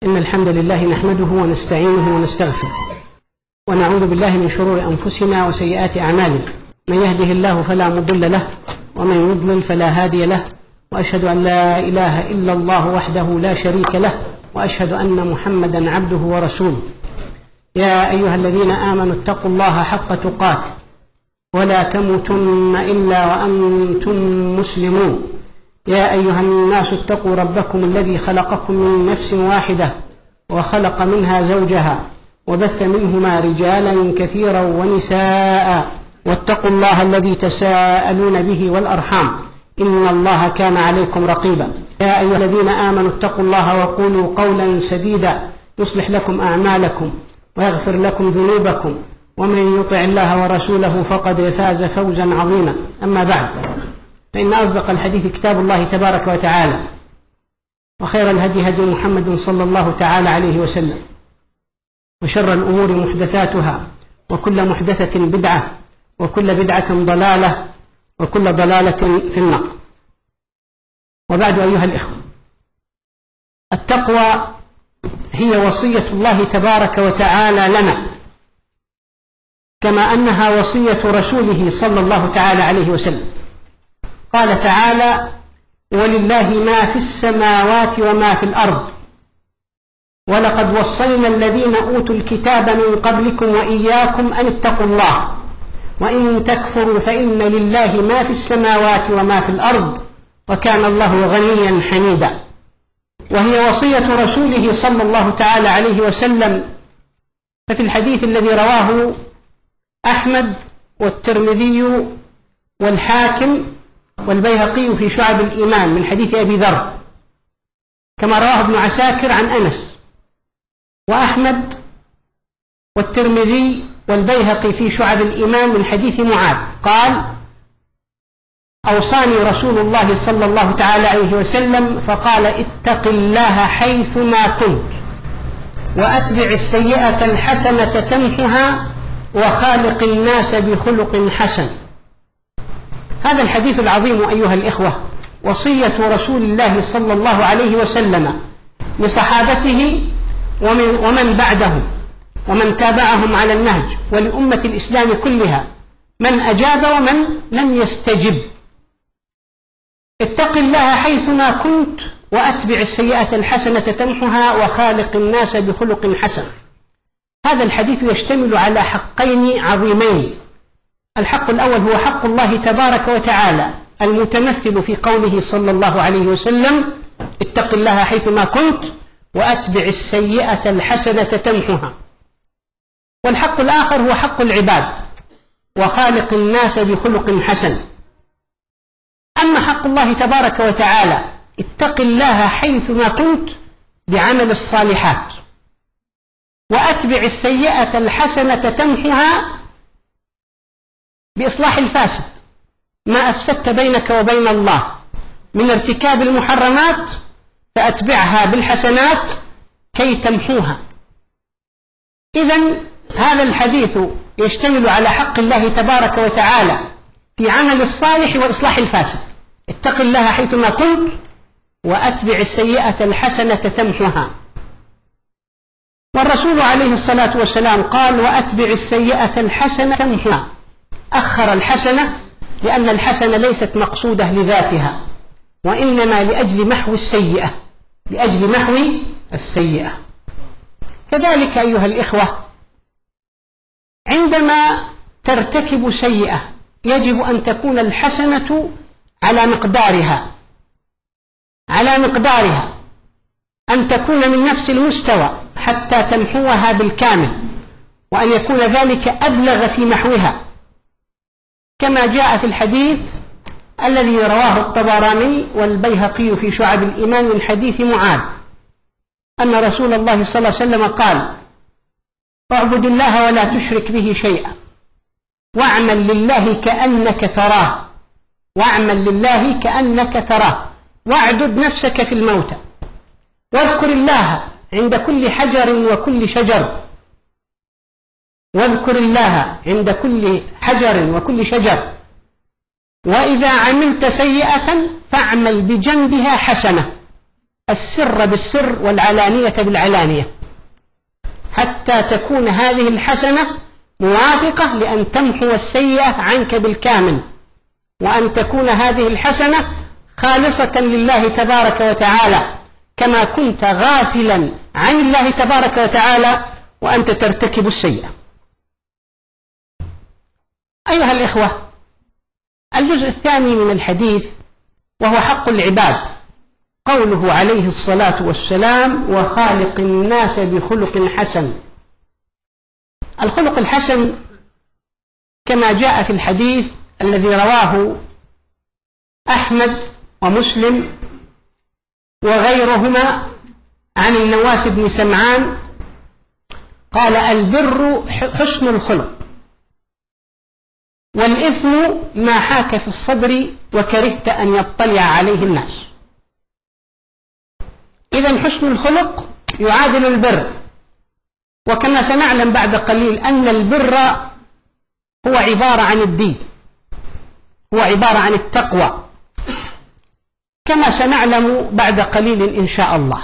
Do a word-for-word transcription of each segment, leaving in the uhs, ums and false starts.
إن الحمد لله نحمده ونستعينه ونستغفره ونعوذ بالله من شرور أنفسنا وسيئات أعمالنا. من يهده الله فلا مضل له ومن يضلل فلا هادي له، وأشهد أن لا إله إلا الله وحده لا شريك له، وأشهد أن محمدا عبده ورسوله. يا أيها الذين آمنوا اتقوا الله حق تقاته ولا تموتن إلا وأنتم مسلمون. يا أيها الناس اتقوا ربكم الذي خلقكم من نفس واحدة وخلق منها زوجها وبث منهما رجالا كثيرا ونساء، واتقوا الله الذي تساءلون به والأرحام إن الله كان عليكم رقيبا. يا أيها الذين آمنوا اتقوا الله وقولوا قولا سديدا يصلح لكم أعمالكم ويغفر لكم ذنوبكم، ومن يطع الله ورسوله فقد فاز فوزا عظيما. أما بعد، فإن أصدق الحديث كتاب الله تبارك وتعالى، وخير الهدي هدي محمد صلى الله تعالى عليه وسلم، وشر الأمور محدثاتها، وكل محدثة بدعة، وكل بدعة ضلالة، وكل ضلالة في النار. وبعد، أيها الإخوة، التقوى هي وصية الله تبارك وتعالى لنا، كما أنها وصية رسوله صلى الله تعالى عليه وسلم. قال تعالى: ولله ما في السماوات وما في الأرض، ولقد وصينا الذين أوتوا الكتاب من قبلكم وإياكم أن اتقوا الله، وإن تكفروا فإن لله ما في السماوات وما في الأرض، وكان الله غنيا حميدا. وهي وصية رسوله صلى الله تعالى عليه وسلم. ففي الحديث الذي رواه أحمد والترمذي والحاكم والبيهقي في شعب الإيمان من حديث أبي ذر، كما رواه ابن عساكر عن أنس، وأحمد والترمذي والبيهقي في شعب الإيمان من حديث معاذ قال: أوصاني رسول الله صلى الله تعالى عليه وسلم فقال: اتق الله حيثما كنت، وأتبع السيئة الحسنة تمحها، وخالق الناس بخلق حسن. هذا الحديث العظيم أيها الإخوة وصية رسول الله صلى الله عليه وسلم لصحابته ومن, ومن بعدهم ومن تابعهم على النهج، ولأمة الإسلام كلها، من أجاب ومن لم يستجب. اتق الله حيثما كنت، وأتبع السيئة الحسنة تمحها، وخالق الناس بخلق حسن. هذا الحديث يشتمل على حقين عظيمين. الحق الأول هو حق الله تبارك وتعالى المتمثل في قوله صلى الله عليه وسلم: اتق الله حيثما كنت، وأتبع السيئة الحسنة تمحها. والحق الآخر هو حق العباد: وخالق الناس بخلق حسن. أما حق الله تبارك وتعالى: اتق الله حيثما كنت، بعمل الصالحات، وأتبع السيئة الحسنة تمحها، بإصلاح الفاسد، ما أفسدت بينك وبين الله من ارتكاب المحرمات فأتبعها بالحسنات كي تمحوها. إذن هذا الحديث يشتمل على حق الله تبارك وتعالى في عمل الصالح وإصلاح الفاسد: اتق الله حيثما كنت، وأتبع السيئة الحسنة تمحها. والرسول عليه الصلاة والسلام قال: وأتبع السيئة الحسنة تمحها. أخر الحسنة لأن الحسنة ليست مقصودة لذاتها، وإنما لأجل محو السيئة، لأجل محو السيئة. كذلك أيها الإخوة، عندما ترتكب سيئة يجب أن تكون الحسنة على مقدارها، على مقدارها، أن تكون من نفس المستوى حتى تمحوها بالكامل، وأن يكون ذلك أبلغ في محوها، كما جاء في الحديث الذي رواه الطبراني والبيهقي في شعب الإيمان من حديث معاذ أن رسول الله صلى الله عليه وسلم قال: اعبد الله ولا تشرك به شيئا، واعمل لله كأنك تراه، واعمل لله كأنك تراه، واعدد نفسك في الموتى، واذكر الله عند كل حجر وكل شجر، واذكر الله عند كل حجر وكل شجر، وإذا عملت سيئة فاعمل بجنبها حسنة، السر بالسر والعلانية بالعلانية، حتى تكون هذه الحسنة موافقة لأن تمحو السيئة عنك بالكامل، وأن تكون هذه الحسنة خالصة لله تبارك وتعالى، كما كنت غافلا عن الله تبارك وتعالى وأنت ترتكب السيئة. أيها الإخوة، الجزء الثاني من الحديث وهو حق العباد، قوله عليه الصلاة والسلام: وخالق الناس بخلق حسن. الخلق الحسن كما جاء في الحديث الذي رواه أحمد ومسلم وغيرهما عن النواس بن سمعان قال: البر حسن الخلق، والإثم ما حاك في الصدر وكرهت أن يطلع عليه الناس. إذن حسن الخلق يعادل البر، وكما سنعلم بعد قليل أن البر هو عبارة عن الدين، هو عبارة عن التقوى، كما سنعلم بعد قليل إن شاء الله.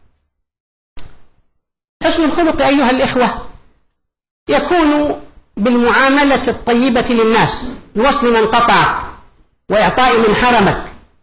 حسن الخلق أيها الإخوة يكون بالمعاملة الطيبة للناس، بوصل من قطعك وإعطاء من حرمك،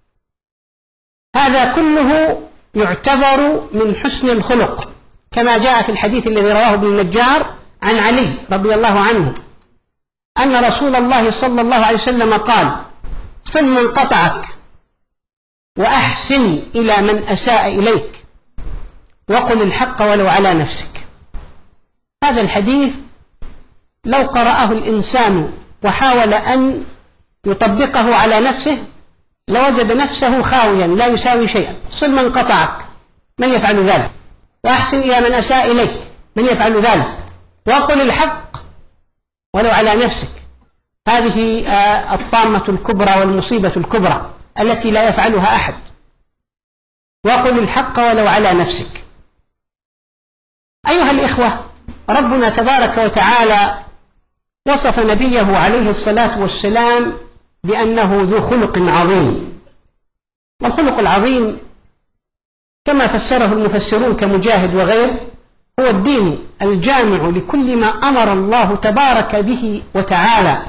هذا كله يعتبر من حسن الخلق، كما جاء في الحديث الذي رواه ابن النجار عن علي رضي الله عنه أن رسول الله صلى الله عليه وسلم قال: صل من قطعك، وأحسن إلى من أساء إليك، وقل الحق ولو على نفسك. هذا الحديث لو قرأه الإنسان وحاول أن يطبقه على نفسه لوجد نفسه خاويا لا يساوي شيئا. صل من قطعك، من يفعل ذلك؟ وأحسن إلى من أساء إليك، من يفعل ذلك؟ وقل الحق ولو على نفسك. هذه الطامة الكبرى والمصيبة الكبرى التي لا يفعلها أحد. وقل الحق ولو على نفسك. أيها الإخوة، ربنا تبارك وتعالى وصف نبيه عليه الصلاة والسلام بأنه ذو خلق عظيم، والخلق العظيم كما فسره المفسرون كمجاهد وغيره هو الدين الجامع لكل ما أمر الله تبارك به وتعالى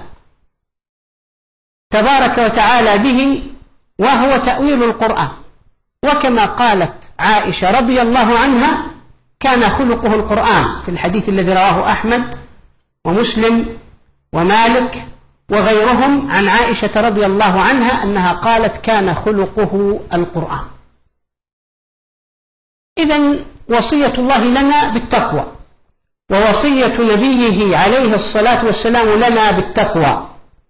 تبارك وتعالى به، وهو تأويل القرآن. وكما قالت عائشة رضي الله عنها: كان خلقه القرآن، في الحديث الذي رواه أحمد ومسلم ومالك وغيرهم عن عائشة رضي الله عنها أنها قالت: كان خلقه القرآن. إذن وصية الله لنا بالتقوى، ووصية نبيه عليه الصلاة والسلام لنا بالتقوى.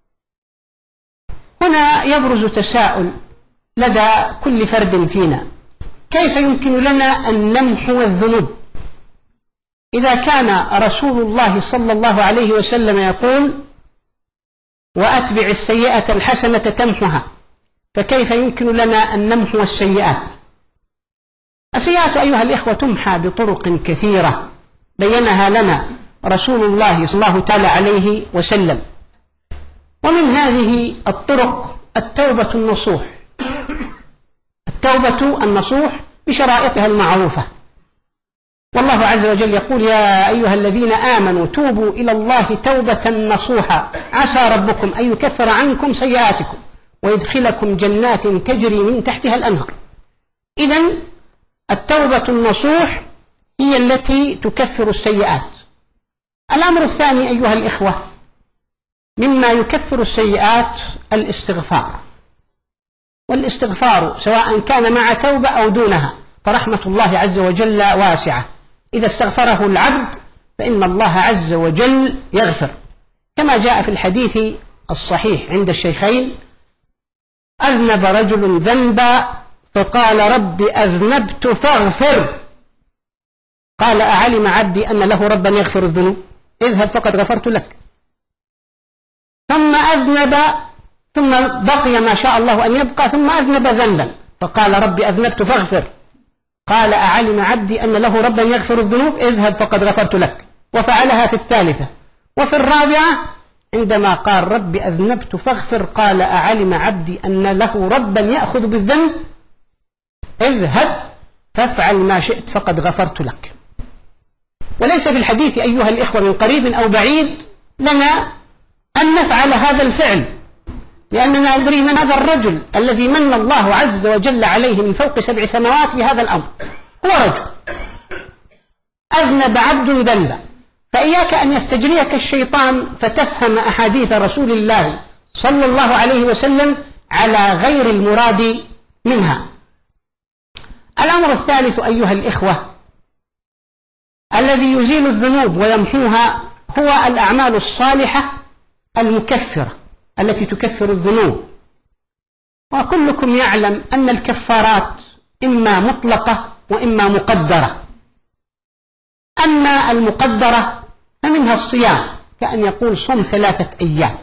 هنا يبرز تساؤل لدى كل فرد فينا: كيف يمكن لنا أن نمحو الذنوب إذا كان رسول الله صلى الله عليه وسلم يقول: وأتبع السيئة الحسنة تمحها؟ فكيف يمكن لنا أن نمحو السيئات؟ السيئات أيها الإخوة تمحى بطرق كثيرة بينها لنا رسول الله صلى الله تعالى عليه وسلم، ومن هذه الطرق التوبة النصوح، التوبة النصوح بشرائطها المعروفة. والله عز وجل يقول: يا أيها الذين آمنوا توبوا إلى الله توبة نصوحا عسى ربكم أن يكفر عنكم سيئاتكم ويدخلكم جنات تجري من تحتها الأنهار. إذن التوبة النصوح هي التي تكفر السيئات. الأمر الثاني أيها الإخوة مما يكفر السيئات الاستغفار، والاستغفار سواء كان مع توبة أو دونها، فرحمة الله عز وجل واسعة. إذا استغفره العبد فإن الله عز وجل يغفر، كما جاء في الحديث الصحيح عند الشيخين: أذنب رجل ذنبا فقال: رب أذنبت فاغفر، قال: أعلم عبدي أن له ربا يغفر الذنوب؟ اذهب فقد غفرت لك. ثم أذنب، ثم بقي ما شاء الله أن يبقى، ثم أذنب ذنبا فقال: رب أذنبت فاغفر، قال: أعلم عبدي أن له ربا يغفر الذنوب؟ اذهب فقد غفرت لك. وفعلها في الثالثة. وفي الرابعة عندما قال: رب أذنبت فاغفر، قال: أعلم عبدي أن له ربا يأخذ بالذنب؟ اذهب فافعل ما شئت فقد غفرت لك. وليس في الحديث أيها الإخوة من قريب أو بعيد لنا أن نفعل هذا الفعل، لأننا ندري من هذا الرجل الذي من الله عز وجل عليه من فوق سبع سماوات بهذا الأمر. هو رجل أذنب عبد ذنبا، فإياك أن يستجريك الشيطان فتفهم أحاديث رسول الله صلى الله عليه وسلم على غير المراد منها. الأمر الثالث أيها الإخوة الذي يزيل الذنوب ويمحوها هو الأعمال الصالحة المكفرة التي تكفر الذنوب. وكلكم يعلم أن الكفارات إما مطلقة وإما مقدرة. أما المقدرة فمنها الصيام، كأن يقول صم ثلاثة أيام،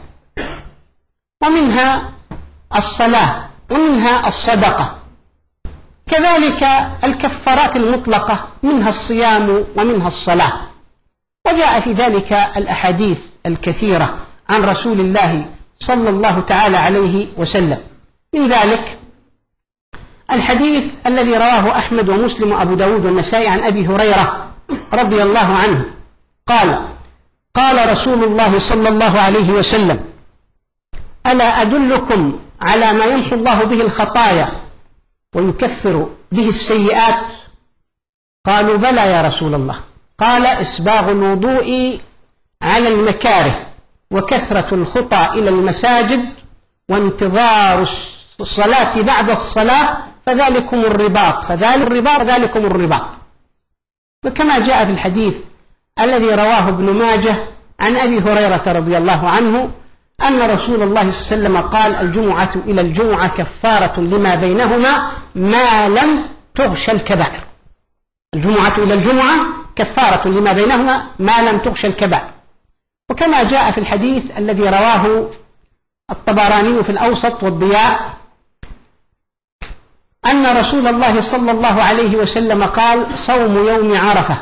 ومنها الصلاة، ومنها الصدقة. كذلك الكفارات المطلقة منها الصيام ومنها الصلاة، وجاء في ذلك الأحاديث الكثيرة عن رسول الله صلى الله تعالى عليه وسلم. من ذلك الحديث الذي رواه أحمد ومسلم وأبو داود والنسائي عن أبي هريرة رضي الله عنه قال: قال رسول الله صلى الله عليه وسلم: ألا أدلكم على ما يمحو الله به الخطايا ويكفر به السيئات؟ قالوا: بلى يا رسول الله. قال: إسباغ الوضوء على المكاره، وكثرة الخطى إلى المساجد، وانتظار الصلاة بعد الصلاة، فذلكم الرباط فذلك الرباط فذلكم الرباط. وكما جاء في الحديث الذي رواه ابن ماجه عن أبي هريرة رضي الله عنه أن رسول الله صلى الله عليه وسلم قال: الجمعة إلى الجمعة كفارة لما بينهما ما لم تغش الكبائر. الجمعة إلى الجمعة كفارة لما بينهما ما لم تغش الكبائر. وكما جاء في الحديث الذي رواه الطبراني في الأوسط والضياء أن رسول الله صلى الله عليه وسلم قال: صوم يوم عرفة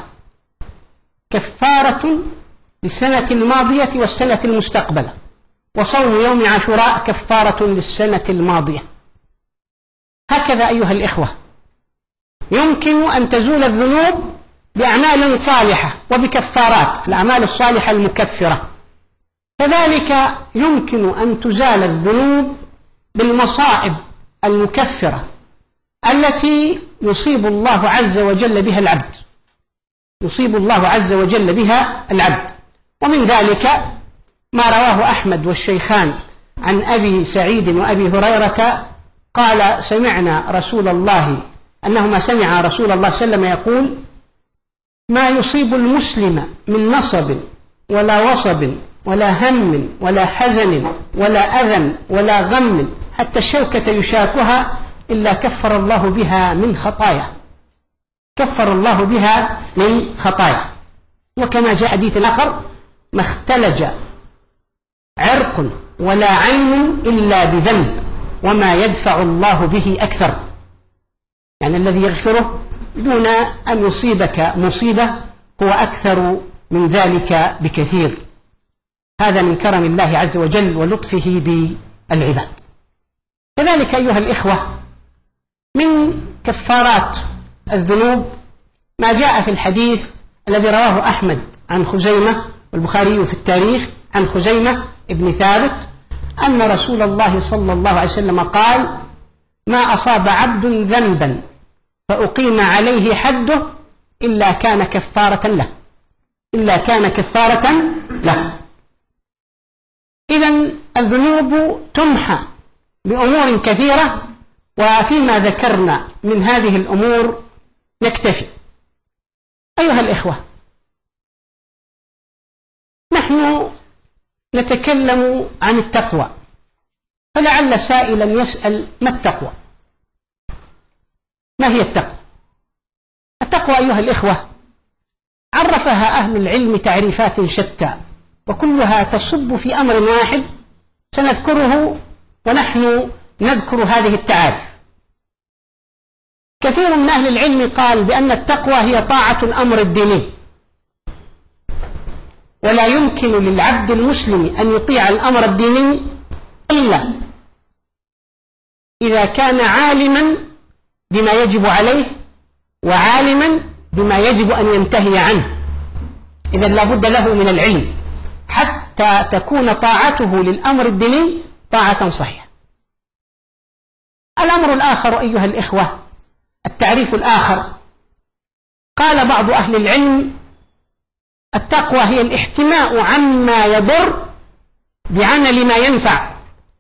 كفارة للسنة الماضية والسنة المستقبلة، وصوم يوم عاشوراء كفارة للسنة الماضية. هكذا أيها الإخوة يمكن أن تزول الذنوب بأعمال صالحة وبكفارات الأعمال الصالحة المكفرة. كذلك يمكن أن تزال الذنوب بالمصائب المكفرة التي يصيب الله عز وجل بها العبد يصيب الله عز وجل بها العبد. ومن ذلك ما رواه أحمد والشيخان عن أبي سعيد وأبي هريرة قال: سمعنا رسول الله أنهما سمع رسول الله صلى الله عليه وسلم يقول: ما يصيب المسلم من نصب ولا وصب ولا هم ولا حزن ولا أذى ولا غم حتى الشوكة يشاكها إلا كفر الله بها من خطايا كفر الله بها من خطايا. وكما جاء حديث آخر: ما اختلج عرق ولا عين إلا بذنب وما يدفع الله به أكثر. يعني الذي يغفره دون أن يصيبك مصيبة هو أكثر من ذلك بكثير. هذا من كرم الله عز وجل ولطفه بالعباد. كذلك أيها الإخوة من كفارات الذنوب ما جاء في الحديث الذي رواه أحمد عن خزيمة والبخاري في التاريخ عن خزيمة ابن ثابت أن رسول الله صلى الله عليه وسلم قال: ما أصاب عبد ذنبا فأقيم عليه حده إلا كان كفارة له إلا كان كفارة له. إذن الذنوب تمحى بأمور كثيرة، وفيما ذكرنا من هذه الأمور نكتفي. أيها الإخوة، نحن نتكلم عن التقوى، فلعل سائلا يسأل: ما التقوى؟ ما هي التقوى؟ التقوى أيها الإخوة عرفها أهل العلم تعريفات شتى، وكلها تصب في أمر واحد سنذكره ونحن نذكر هذه التعاريف. كثير من أهل العلم قال بأن التقوى هي طاعة الأمر الديني، ولا يمكن للعبد المسلم أن يطيع الأمر الديني إلا إذا كان عالما بما يجب عليه وعالما بما يجب أن ينتهي عنه. إذا لا بد له من العلم حتى تكون طاعته للأمر الديني طاعة صحيحة. الأمر الآخر أيها الإخوة، التعريف الآخر، قال بعض أهل العلم: التقوى هي الاحتماء عما يضر بعمل ما ينفع.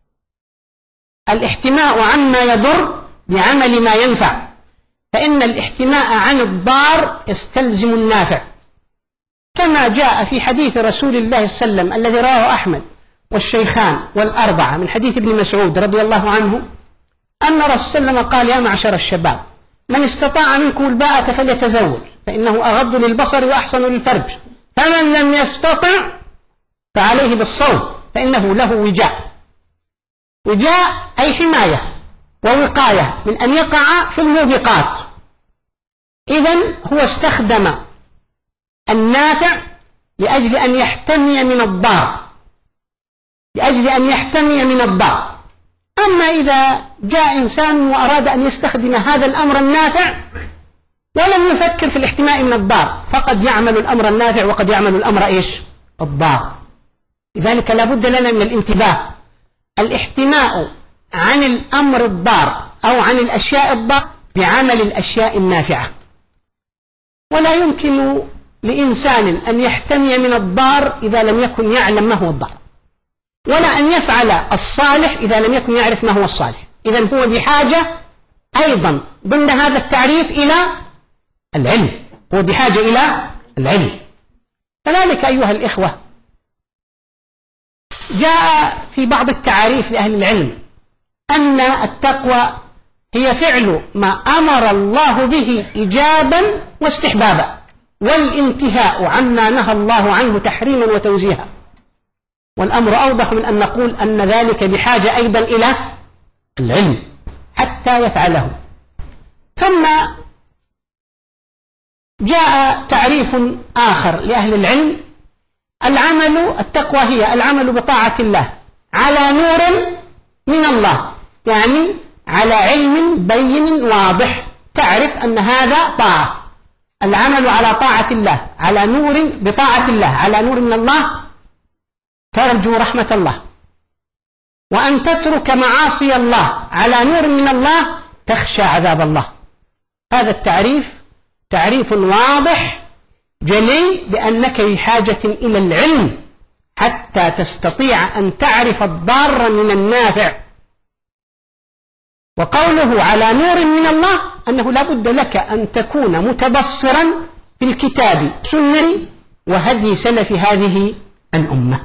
الاحتماء عما يضر بعمل ما ينفع، فإن الاحتماء عن الضار يستلزم النافع، كما جاء في حديث رسول الله صلى الله عليه وسلم الذي رواه أحمد والشيخان والأربعة من حديث ابن مسعود رضي الله عنه أن رسول الله صلى الله عليه وسلم قال: يا معشر الشباب، من استطاع منكم الباءة فليتزوج فإنه أغض للبصر وأحسن للفرج، فمن لم يستطع فعليه بالصوم فإنه له وجاء. وجاء أي حماية ووقاية من أن يقع في الموبقات. إذن هو استخدم النافع لأجل أن يحتمي من الضار، لأجل أن يحتمي من الضار. أما إذا جاء إنسان وأراد أن يستخدم هذا الأمر النافع ولم يفكر في الاحتماء من الضار، فقد يعمل الأمر النافع وقد يعمل الأمر إيش؟ الضار. لذلك لا بد لنا من الانتباه. الاحتماء عن الأمر الضار أو عن الأشياء الضار بعمل الأشياء النافعة. ولا يمكن لإنسان أن يحتمي من الضار إذا لم يكن يعلم ما هو الضار، ولا أن يفعل الصالح إذا لم يكن يعرف ما هو الصالح. إذن هو بحاجة أيضا ضمن هذا التعريف إلى العلم، هو بحاجة إلى العلم. كذلك أيها الإخوة، جاء في بعض التعاريف لأهل العلم أن التقوى هي فعل ما أمر الله به إيجابا واستحبابا، والانتهاء عما نهى الله عنه تحريما وتوزيها. والأمر أوضح من أن نقول أن ذلك بحاجة أيضا إلى العلم حتى يفعله. ثم جاء تعريف آخر لأهل العلم: العمل التقوى هي العمل بطاعة الله على نور من الله، يعني على علم بين واضح، تعرف أن هذا طاعة. العمل على طاعة الله على نور بطاعة الله على نور من الله، ترجو رحمة الله، وأن تترك معاصي الله على نور من الله، تخشى عذاب الله. هذا التعريف تعريف واضح جلي بأنك بحاجة إلى العلم حتى تستطيع أن تعرف الضار من النافع. وقوله على نور من الله أنه لا بد لك أن تكون متبصرا في الكتاب والسنة وهدي سلف هذه الأمة.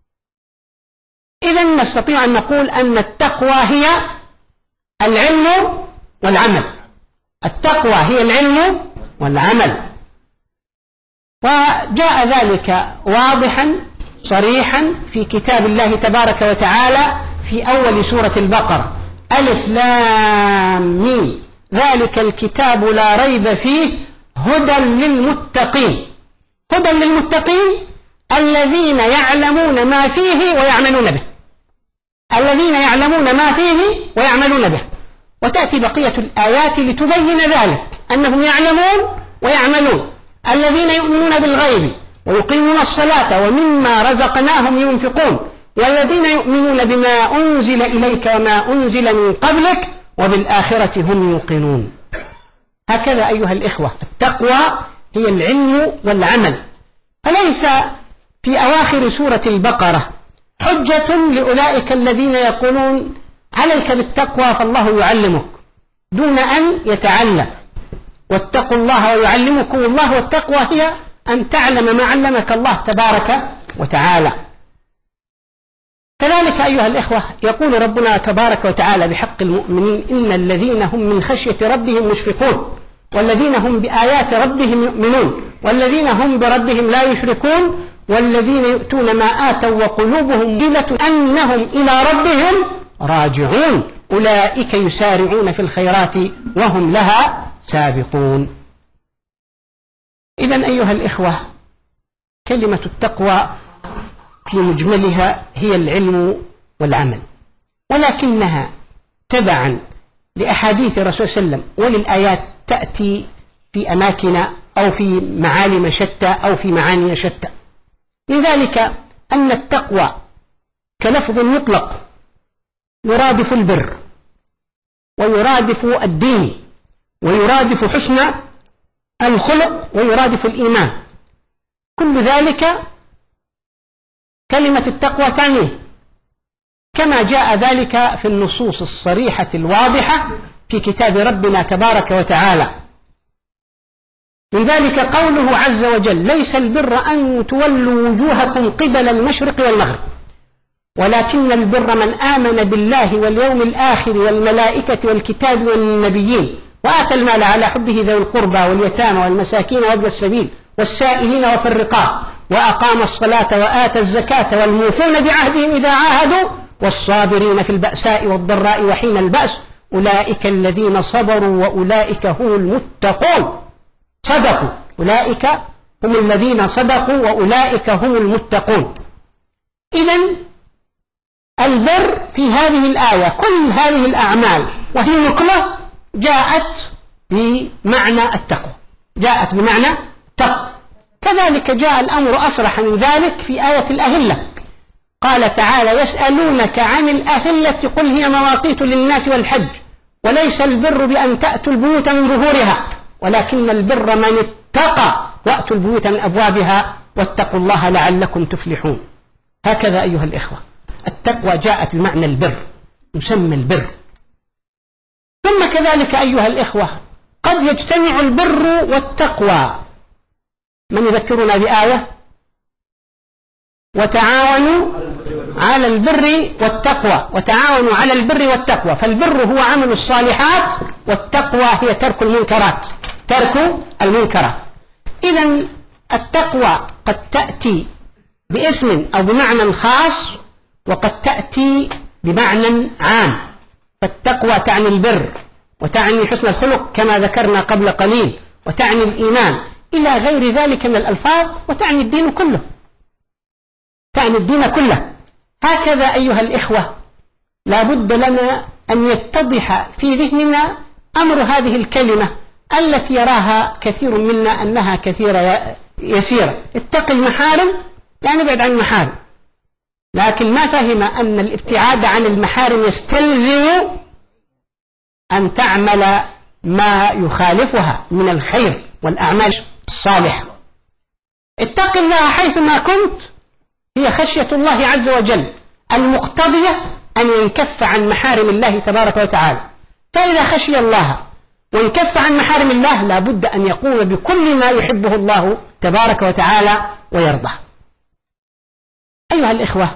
إذن نستطيع أن نقول أن التقوى هي العلم والعمل. التقوى هي العلم والعمل، وجاء ذلك واضحا صريحا في كتاب الله تبارك وتعالى في أول سورة البقرة: ألف لام ميم ذلك الكتاب لا ريب فيه هدى للمتقين. هدى للمتقين الذين يعلمون ما فيه ويعملون به، الذين يعلمون ما فيه ويعملون به. وتأتي بقية الآيات لتبين ذلك، أنهم يعلمون ويعملون: الذين يؤمنون بالغيب ويقيمون الصلاة ومما رزقناهم ينفقون، والذين يؤمنون بما أنزل إليك وما أنزل من قبلك وبالآخرة هم يوقنون. هكذا أيها الإخوة، التقوى هي العلم والعمل. فليس في أواخر سورة البقرة حجة لأولئك الذين يقولون عليك بالتقوى فالله يعلمك، دون أن يتعلم. واتقوا الله ويعلمكم الله. والتقوى هي أن تعلم ما علمك الله تبارك وتعالى. كذلك أيها الإخوة، يقول ربنا تبارك وتعالى بحق المؤمنين: إن الذين هم من خشية ربهم مشفقون، والذين هم بآيات ربهم يؤمنون، والذين هم بربهم لا يشركون، والذين يؤتون ما آتوا وقلوبهم وجلة أنهم إلى ربهم راجعون، أولئك يسارعون في الخيرات وهم لها سابقون. إذن أيها الإخوة، كلمة التقوى في مجملها هي العلم والعمل، ولكنها تبعا لأحاديث الرسول صلى الله عليه وسلم وللآيات تأتي في أماكن أو في معالم شتى أو في معاني شتى. من ذلك أن التقوى كلفظ مطلق يرادف البر ويرادف الدين ويرادف حسن الخلق ويرادف الإيمان، كل ذلك كلمة التقوى تعنيه، كما جاء ذلك في النصوص الصريحة الواضحة في كتاب ربنا تبارك وتعالى. من ذلك قوله عز وجل: ليس البر أن تولوا وجوهكم قبل المشرق والمغرب ولكن البر من آمن بالله واليوم الآخر والملائكة والكتاب والنبيين وآتى المال على حبه ذوي القربى واليتامى والمساكين وابن السبيل والسائلين وفي الرقاب وأقام الصلاة وآتى الزكاة والموفون بعهدهم إذا عاهدوا والصابرين في البأساء والضراء وحين البأس أولئك الذين صبروا وأولئك هم المتقون. صدقوا، أولئك هم الذين صدقوا وأولئك هم المتقون. إذن البر في هذه الآية كل هذه الأعمال وهي نقلة جاءت بمعنى التقوى، جاءت بمعنى التقوى. كذلك جاء الأمر أصرح من ذلك في آية الأهلة، قال تعالى: يسألونك عن الأهلة قل هي مواقيت للناس والحج وليس البر بأن تأتوا البيوت من ظهورها ولكن البر من اتقى وأتوا البيوت من أبوابها واتقوا الله لعلكم تفلحون. هكذا أيها الإخوة التقوى جاءت بمعنى البر، يسمى البر. ثم كذلك أيها الإخوة قد يجتمع البر والتقوى. من يذكرنا بآية؟ وتعاونوا على البر والتقوى، وتعاونوا على البر والتقوى. فالبر هو عمل الصالحات والتقوى هي ترك المنكرات، ترك المنكرات. إذن التقوى قد تأتي باسم أو بمعنى خاص وقد تأتي بمعنى عام. فالتقوى تعني البر وتعني حسن الخلق كما ذكرنا قبل قليل، وتعني الإيمان إلى غير ذلك من الألفاظ، وتعني الدين كله، تعني الدين كله. هكذا أيها الإخوة لا بد لنا أن يتضح في ذهننا أمر هذه الكلمة التي يراها كثير منا أنها كثيرة يسيرة. اتق المحارم يعني ابعد عن المحارم، لكن ما فهم أن الابتعاد عن المحارم يستلزم أن تعمل ما يخالفها من الخير والأعمال الصالحة. اتق الله حيثما كنت هي خشية الله عز وجل المقتضية أن ينكف عن محارم الله تبارك وتعالى. فإذا خشي الله وانكف عن محارم الله لا بد أن يقوم بكل ما يحبه الله تبارك وتعالى ويرضاه. أيها الإخوة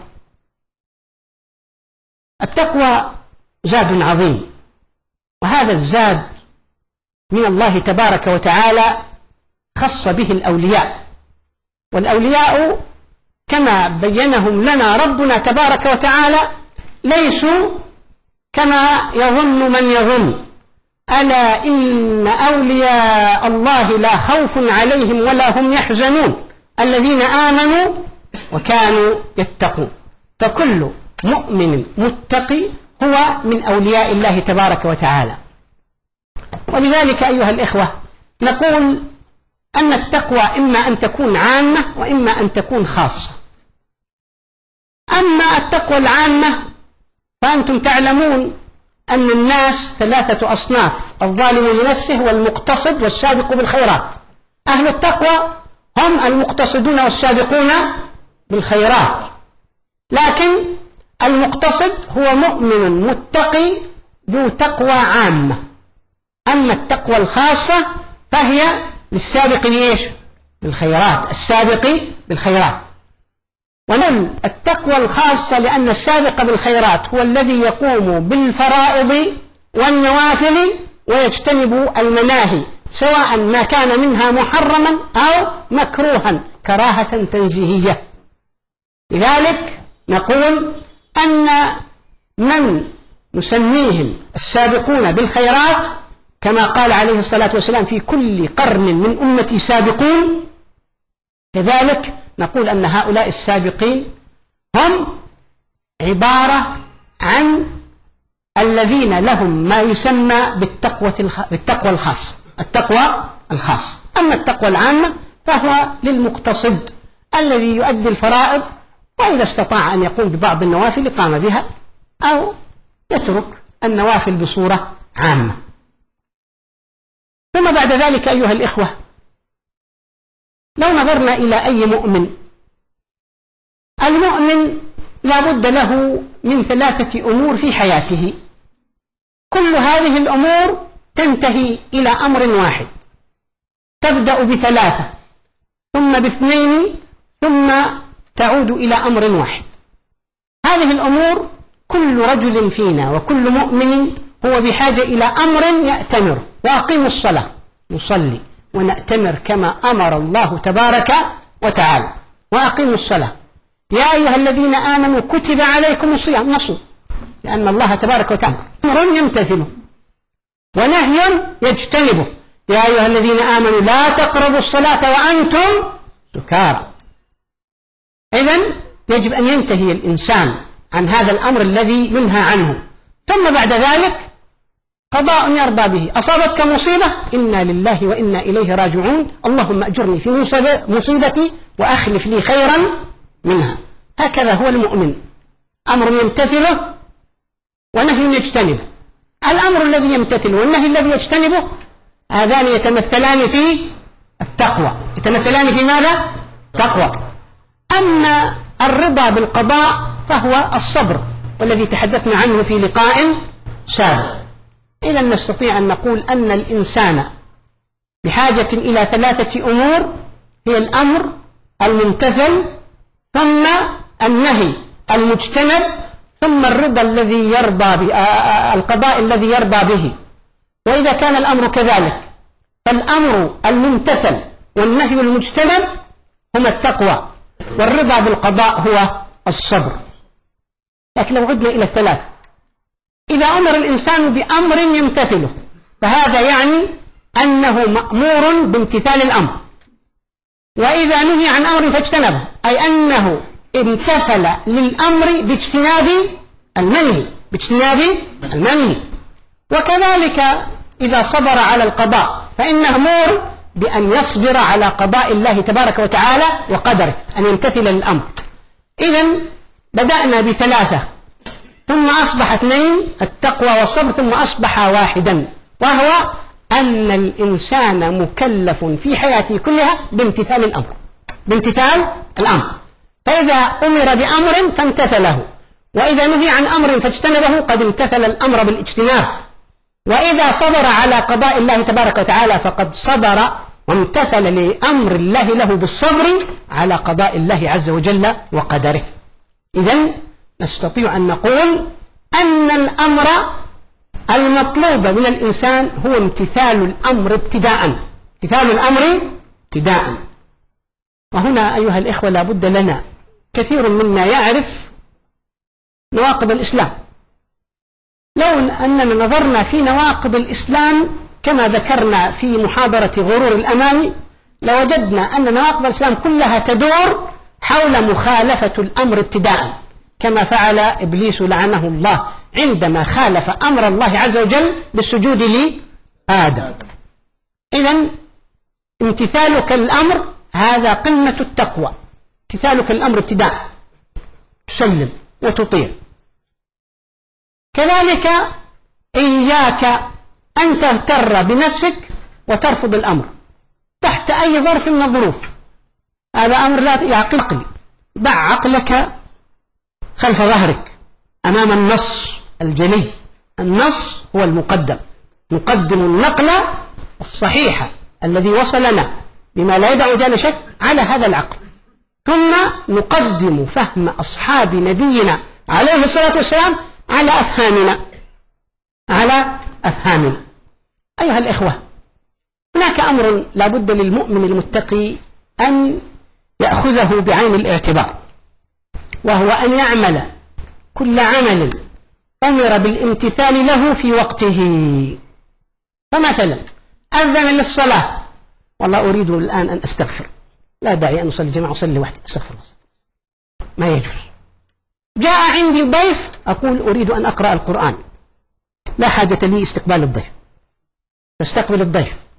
التقوى زاد عظيم، وهذا الزاد من الله تبارك وتعالى خص به الأولياء، والأولياء كما بينهم لنا ربنا تبارك وتعالى ليسوا كما يظن من يظن. ألا إن أولياء الله لا خوف عليهم ولا هم يحزنون الذين آمنوا وكانوا يتقون. فكل مؤمن متقي هو من أولياء الله تبارك وتعالى. ولذلك أيها الإخوة نقول أن التقوى إما أن تكون عامة وإما أن تكون خاصة. أما التقوى العامة فأنتم تعلمون أن الناس ثلاثة أصناف: الظالم لنفسه والمقتصد والسابق بالخيرات. أهل التقوى هم المقتصدون والسابقون بالخيرات، لكن المقتصد هو مؤمن متقي ذو تقوى عامة. أما التقوى الخاصة فهي للسابق بإيش؟ بالخيرات، السابق بالخيرات. ونقول التقوى الخاصة لأن السابق بالخيرات هو الذي يقوم بالفرائض والنوافل ويجتنب المناهي، سواء ما كان منها محرما أو مكروها كراهة تنزيهية. لذلك نقول أن من نسميهم السابقون بالخيرات كما قال عليه الصلاة والسلام: في كل قرن من أمتي سابقون. كذلك نقول أن هؤلاء السابقين هم عبارة عن الذين لهم ما يسمى بالتقوى بالتقوى الخاصة. التقوى الخاص. أما التقوى العامة فهو للمقتصد الذي يؤدي الفرائض، وإذا استطاع أن يقوم ببعض النوافل قام بها، أو يترك النوافل بصورة عامة. ثم بعد ذلك أيها الإخوة، لو نظرنا إلى أي مؤمن، المؤمن لا بد له من ثلاثة أمور في حياته، كل هذه الأمور تنتهي إلى أمر واحد، تبدأ بثلاثة ثم باثنين ثم تعود إلى أمر واحد. هذه الأمور كل رجل فينا وكل مؤمن هو بحاجة إلى أمر يأتمر. وأقيموا الصلاة، نصلي ونأتمر كما أمر الله تبارك وتعالى. وأقيموا الصلاة، يا أيها الذين آمنوا كتب عليكم الصيام، نصوم، لأن الله تبارك وتعالى أمر يمتثله ونهي يجتنبه. يا أيها الذين آمنوا لا تقربوا الصلاة وأنتم سكارى. إذن يجب أن ينتهي الإنسان عن هذا الأمر الذي ينهى عنه. ثم بعد ذلك قضاء يرضى به، أصابتك مصيبة إنا لله وإنا إليه راجعون، اللهم أجرني في مصيبتي وأخلف لي خيرا منها. هكذا هو المؤمن، أمر يمتثله ونهي يجتنبه. الأمر الذي يمتثله والنهي الذي يجتنبه هذان يتمثلان في التقوى. يتمثلان في ماذا؟ تقوى. أما الرضا بالقضاء فهو الصبر، والذي تحدثنا عنه في لقاء سابق. إذا نستطيع أن نقول أن الإنسان بحاجة إلى ثلاثة أمور، هي الأمر الممتثل، ثم النهي المجتنب، ثم الرضا الذي يرضى به، القضاء الذي يرضى به. وإذا كان الأمر كذلك فالأمر الممتثل والنهي المجتنب هما التقوى، والرضا بالقضاء هو الصبر. لكن لو عدنا إلى الثلاث، إذا أمر الإنسان بأمر يمتثله فهذا يعني أنه مأمور بامتثال الأمر، وإذا نهي عن أمر فاجتنبه أي أنه امتثل للأمر باجتناب المنهي، باجتناب المنهي. وكذلك إذا صبر على القضاء فإنه مأمور بأن يصبر على قضاء الله تبارك وتعالى وقدره، أن يمتثل للأمر. إذن بدأنا بثلاثة ثم أصبح اثنين، التقوى والصبر، ثم أصبح واحدا، وهو أن الإنسان مكلف في حياته كلها بامتثال الأمر، بامتثال الأمر. فإذا أمر بأمر فامتثله، وإذا نهي عن أمر فاجتنبه قد امتثل الأمر بالاجتناب. وإذا صبر على قضاء الله تبارك وتعالى فقد صبر وامتثل لأمر الله له بالصبر على قضاء الله عز وجل وقدره. إذن نستطيع أن نقول أن الأمر المطلوب من الإنسان هو امتثال الأمر ابتداء، امتثال الأمر ابتداء. وهنا أيها الإخوة لا بد لنا، كثير منا يعرف نواقض الإسلام. لو أننا نظرنا في نواقض الإسلام كما ذكرنا في محاضرة غرور الأماني لوجدنا أن نواقض الإسلام كلها تدور حول مخالفة الأمر ابتداء، كما فعل إبليس لعنه الله عندما خالف أمر الله عز وجل بالسجود لآدم. إذن امتثالك الأمر هذا قمة التقوى، امتثالك الأمر ابتداء، تسلم وتطيع. كذلك إياك أن تغتر بنفسك وترفض الأمر تحت أي ظرف من الظروف، هذا أمر لا يعقل. ضع عقلك خلف ظهرك أمام النص الجلي. النص هو المقدم، نقدم النقل الصحيحة الذي وصلنا بما لا يدع مجال شك على هذا العقل، ثم نقدم فهم أصحاب نبينا عليه الصلاة والسلام على أفهامنا، على أفهامنا. أيها الإخوة، هناك أمر لا بد للمؤمن المتقي أن يأخذه بعين الاعتبار، وهو أن يعمل كل عمل أمر بالامتثال له في وقته. فمثلا أذن للصلاة، والله أريد الآن أن أستغفر، لا داعي أن أصلي جماعة، أصلي لوحدي، أستغفر الله، ما يجوز. جاء عندي ضيف، أقول أريد أن أقرأ القرآن، لا حاجة لي استقبال الضيف، تستقبل الضيف،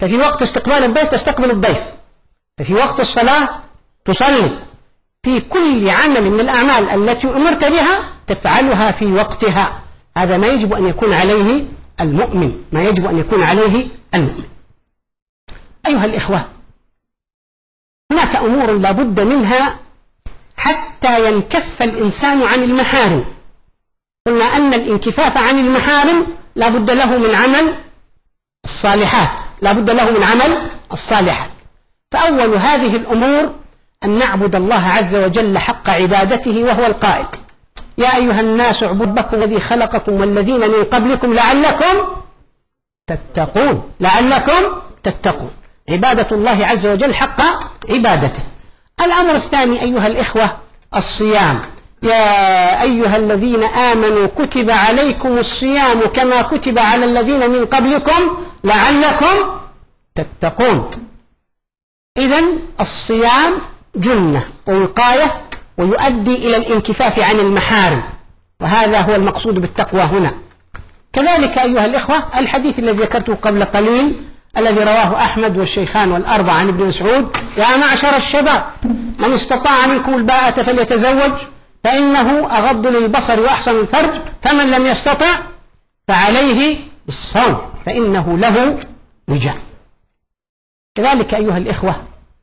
ففي وقت استقبال الضيف تستقبل الضيف، ففي وقت الصلاة تصلي، في كل عمل من الأعمال التي أمرت بها تفعلها في وقتها. هذا ما يجب أن يكون عليه المؤمن، ما يجب أن يكون عليه المؤمن. أيها الإخوة، هناك أمور لا بد منها حتى ينكف الإنسان عن المحارم. قلنا أن الانكفاف عن المحارم لا بد له من عمل الصالحات، لا بد له من عمل الصالحات. فأول هذه الأمور أن نعبد الله عز وجل حق عبادته، وهو القائل: يا أيها الناس اعبدوا ربكم الذي خلقكم والذين من قبلكم لعلكم تتقون. لعلكم تتقون، عبادة الله عز وجل حق عبادته. الأمر الثاني أيها الإخوة الصيام. يا أيها الذين آمنوا كتب عليكم الصيام كما كتب على الذين من قبلكم لعلكم تتقون. إذن الصيام جنة ووقاية ويؤدي إلى الانكفاف عن المحارم، وهذا هو المقصود بالتقوى هنا. كذلك أيها الإخوة الحديث الذي ذكرته قبل قليل الذي رواه أحمد والشيخان والأربعة عن ابن مسعود: يا معشر الشباب من استطاع منكم الباءة فليتزوج فإنه أغض للبصر وأحسن الفرج، فمن لم يستطع فعليه بالصوم فإنه له وجاء. كذلك أيها الإخوة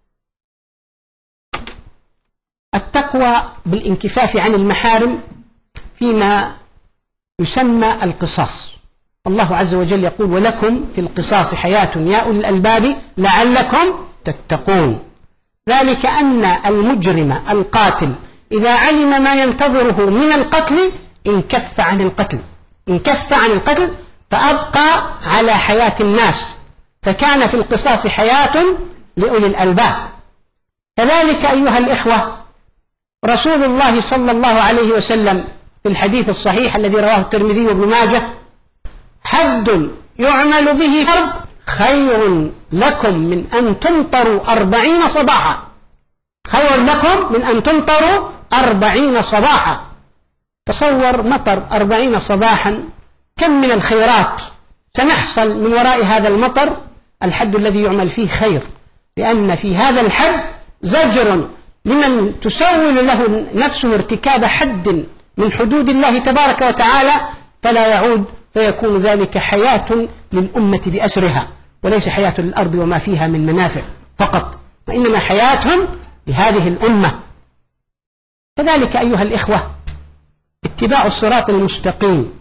التقوى بالانكفاف عن المحارم فيما يسمى القصاص. الله عز وجل يقول: ولكم في القصاص حياة يا أولي الألباب لعلكم تتقون. ذلك أن المجرم القاتل إذا علم ما ينتظره من القتل انكف عن القتل انكف عن القتل فأبقى على حياة الناس، فكان في القصاص حياة لأولي الألباب. كذلك أيها الإخوة رسول الله صلى الله عليه وسلم في الحديث الصحيح الذي رواه الترمذي وابن ماجه: حد يعمل به فرض خير لكم من أن تمطروا أربعين صباحا. خير لكم من أن تمطروا أربعين صباحا. تصور مطر أربعين صباحا، كم من الخيرات سنحصل من وراء هذا المطر. الحد الذي يعمل فيه خير، لأن في هذا الحد زجر لمن تسول له نفسه ارتكاب حد من حدود الله تبارك وتعالى، فلا يعود، فيكون ذلك حياة للأمة بأسرها، وليس حياة للأرض وما فيها من منافع فقط، وإنما حياة لهذه الأمة. كذلك أيها الإخوة اتباع الصراط المستقيم.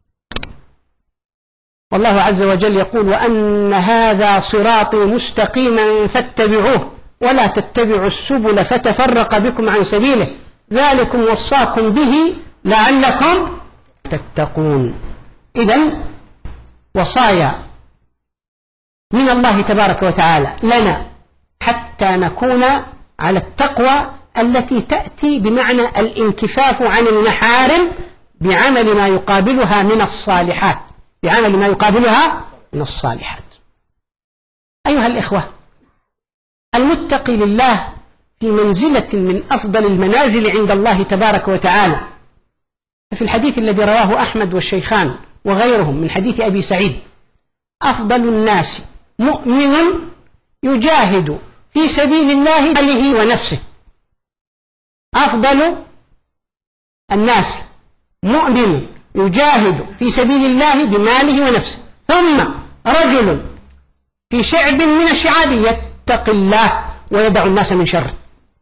والله عز وجل يقول: وأن هذا صراطي مستقيما فاتبعوه ولا تتبعوا السبل فتفرق بكم عن سبيله ذلكم وصاكم به لعلكم تتقون. إذن وصايا من الله تبارك وتعالى لنا حتى نكون على التقوى التي تأتي بمعنى الانكفاف عن المحارم بعمل ما يقابلها من الصالحات بعمل ما يقابلها من الصالحات. أيها الإخوة المتقي لله في منزلة من أفضل المنازل عند الله تبارك وتعالى. في الحديث الذي رواه أحمد والشيخان وغيرهم من حديث أبي سعيد: أفضل الناس مؤمن يجاهد في سبيل الله بماله ونفسه. أفضل الناس مؤمن يجاهد في سبيل الله بماله ونفسه، ثم رجل في شعب من الشعاب يتقي الله ويدع الناس من شره،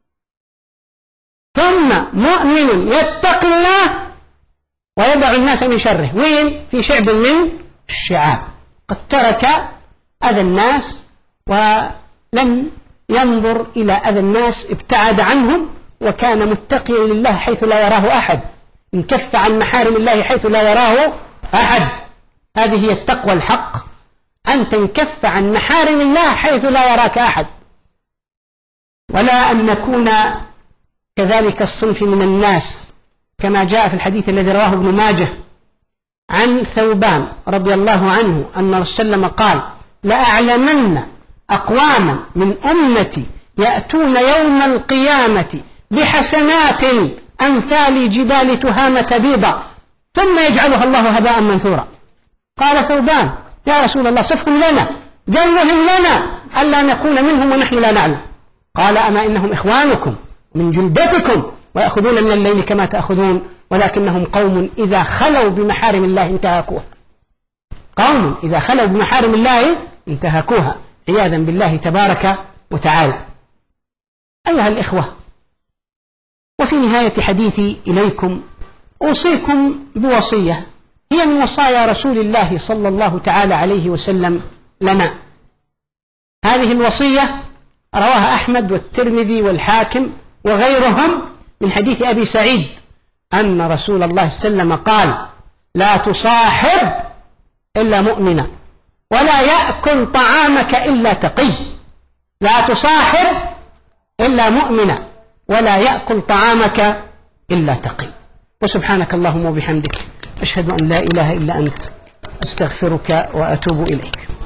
ثم مؤمن يتقي الله ويدع الناس من شره. وين؟ في شعب من الشعاب، قد ترك أذى الناس ولم ينظر إلى أذى الناس، ابتعد عنهم وكان متقيا لله حيث لا يراه أحد، انكف عن محارم الله حيث لا يراه أحد. هذه هي التقوى الحق، أن تنكف عن محارم الله حيث لا يراك أحد. ولا أن نكون كذلك الصنف من الناس كما جاء في الحديث الذي رواه ابن ماجه عن ثوبان رضي الله عنه أن رسول الله قال: لأعلمن أقواما من أمتي يأتون يوم القيامة بحسنات أمثال جبال تهامة بيضا ثم يجعلها الله هباء منثورا. قال ثوبان: يا رسول الله صفهم لنا، جرهم لنا ألا نكون منهم ونحن لا نعلم. قال أما إنهم إخوانكم من جلدتكم ويأخذون من الليل كما تأخذون ولكنهم قوم إذا خلوا بمحارم الله انتهكوها. قوم إذا خلوا بمحارم الله انتهكوها عياذا بالله تبارك وتعالى. أيها الإخوة، وفي نهاية حديثي إليكم أوصيكم بوصية هي من وصايا رسول الله صلى الله تعالى عليه وسلم لنا. هذه الوصية رواها أحمد والترمذي والحاكم وغيرهم من حديث أبي سعيد أن رسول الله صلى الله عليه وسلم قال: لا تصاحب إلا مؤمنا ولا يأكل طعامك إلا تقي. لا تصاحب إلا مؤمنا ولا يأكل طعامك إلا تقي. وسبحانك اللهم وبحمدك أشهد أن لا إله إلا أنت أستغفرك وأتوب إليك.